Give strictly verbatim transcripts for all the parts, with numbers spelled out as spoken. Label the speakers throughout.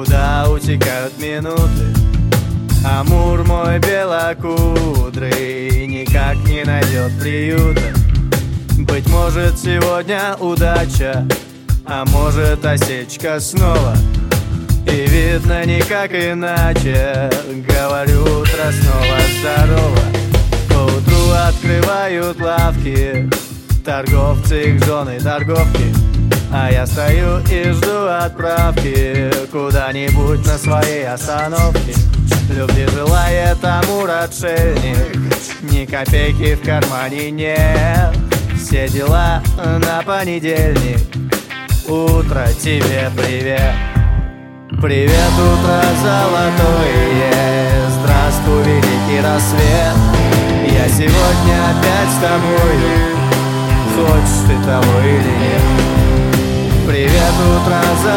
Speaker 1: Куда утекают минуты? Амур мой белокудрый никак не найдет приюта. Быть может, сегодня удача, а может, осечка снова. И видно никак иначе. Говорю, утро снова здорово. Поутру открывают лавки торговцы, их жены, торговки. А я стою и жду отправки куда-нибудь на своей остановке. Любви желает Амур отшельник, ни копейки в кармане нет. Все дела на понедельник. Утро тебе привет. Привет, утро золотое, здравствуй, великий рассвет. Я сегодня опять с тобою, хочешь ты того или нет. Привет, утро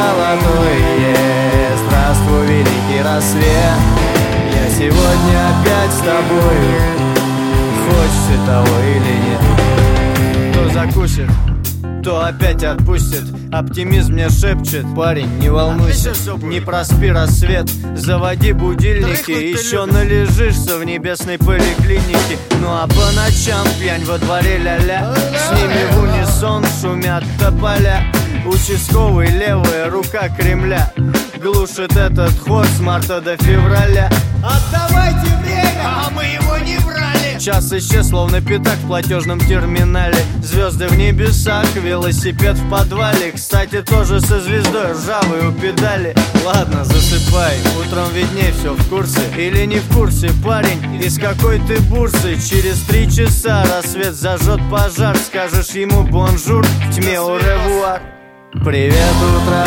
Speaker 1: золотое, здравствуй, великий рассвет. Я сегодня опять с тобою, хочешь ты того или нет. Кто закусит, то опять отпустит. Оптимизм мне шепчет: парень, не волнуйся, не проспи рассвет. Заводи будильники, еще належишься в небесной поликлинике. Ну а по ночам пьянь во дворе ля-ля, с ними в унисон шумят тополя. Участковый, левая рука Кремля, глушит этот ход с марта до февраля.
Speaker 2: Отдавайте время, а мы его не брали.
Speaker 1: Час исчез, словно пятак в платежном терминале. Звезды в небесах, велосипед в подвале. Кстати, тоже со звездой, ржавый у педали. Ладно, засыпай, утром видней, все в курсе. Или не в курсе, парень, из какой ты бурсы? Через три часа рассвет зажжет пожар. Скажешь ему бонжур, в тьме au revoir. Привет, утро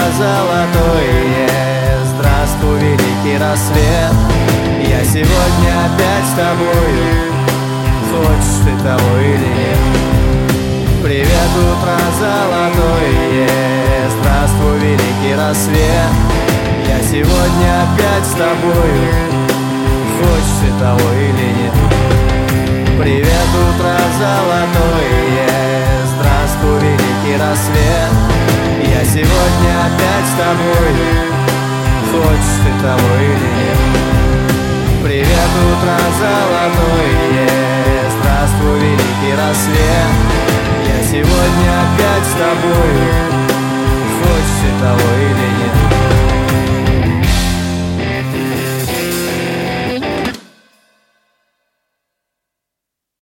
Speaker 1: золотое, здравствуй, великий рассвет. Я сегодня опять с тобою, хочешь ты того или нет. Привет, утро золотое, здравствуй, великий рассвет. Я сегодня опять с тобою, хочешь ты того или нет. Привет, утро золотое, здравствуй, великий рассвет. Я сегодня опять с тобою, хочешь ты того или нет. Привет, утро золотое, здравствуй, великий рассвет. Я сегодня опять с тобою, хочешь ты того или нет.